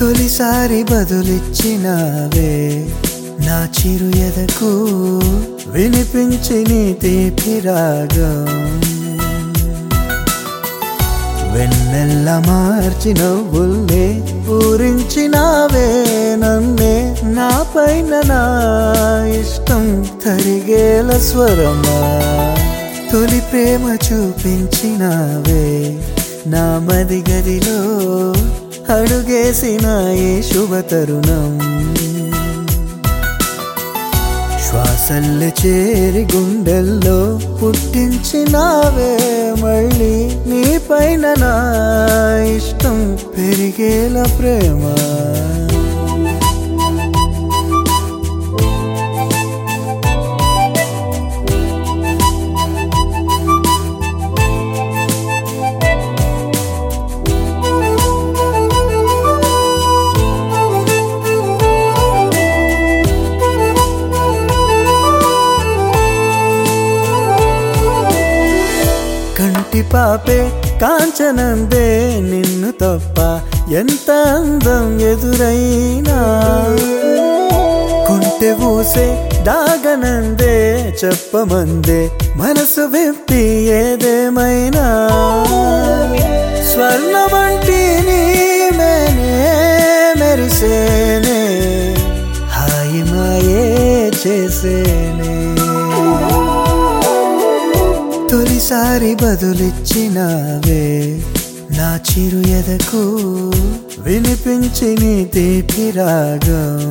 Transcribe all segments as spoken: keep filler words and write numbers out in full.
తొలిసారి బదులిచ్చినావే నా చిరు ఎదకు వినిపించి నీ తీపి రాగం వెన్నెల్ల మార్చి నవ్వుల్నే పూరించినావే నన్నే నా పైన నా ఇష్టం తరిగేల స్వరమా తొలి ప్రేమ చూపించినావే నా మది గదిలో అడుగేసిన ఈ శుభ తరుణం శ్వాసల్లు చేరి గుండెల్లో పుట్టించినావే మళ్ళీ నీ పైన నా ఇష్టం పెరిగేల ప్రేమ కంటి పాపే కాంచనందే నిన్ను తప్ప ఎంత అందం ఎదురైనా కొంటె ఊసే దాగనందే చెప్పమందే మనసు విప్పి ఏదేమైనా స్వర్ణమంటి నీమేనే మెరిసేనే హాయి మాయే చేసేనే తొలిసారి బదులిచ్చినావే నా చిరు ఎదకు వినిపించి నీ తీపి రాగం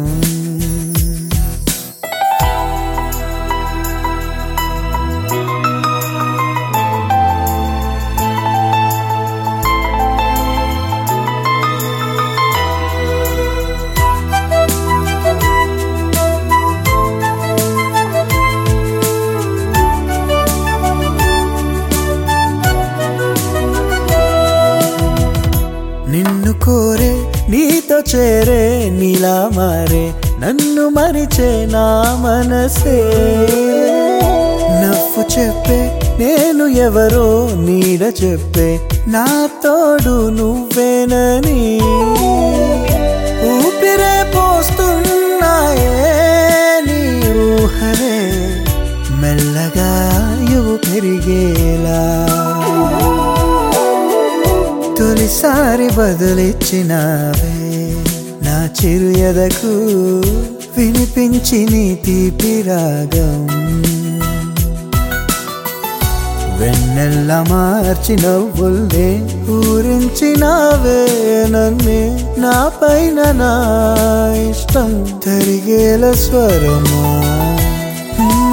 నిన్ను కోరే నీతో చేరే నీలా మారే నన్ను మరిచే నా మనసే నవ్వు చెప్పే నేను ఎవరో నీడ చెప్పే నా తోడు నువ్వేనని ఊపిరే పోస్తున్నాయే నీ ఊహనే మెల్లగా యువు పెరిగేలా తొలిసారి బదులిచ్చినావే నా చిరు ఎదకు వినిపించి నీ తీపి రాగం వెన్నెల్ల మార్చి నవ్వుల్నే పూరించినావే నన్నే నా పైన నా ఇష్టం తరిగేల స్వరమా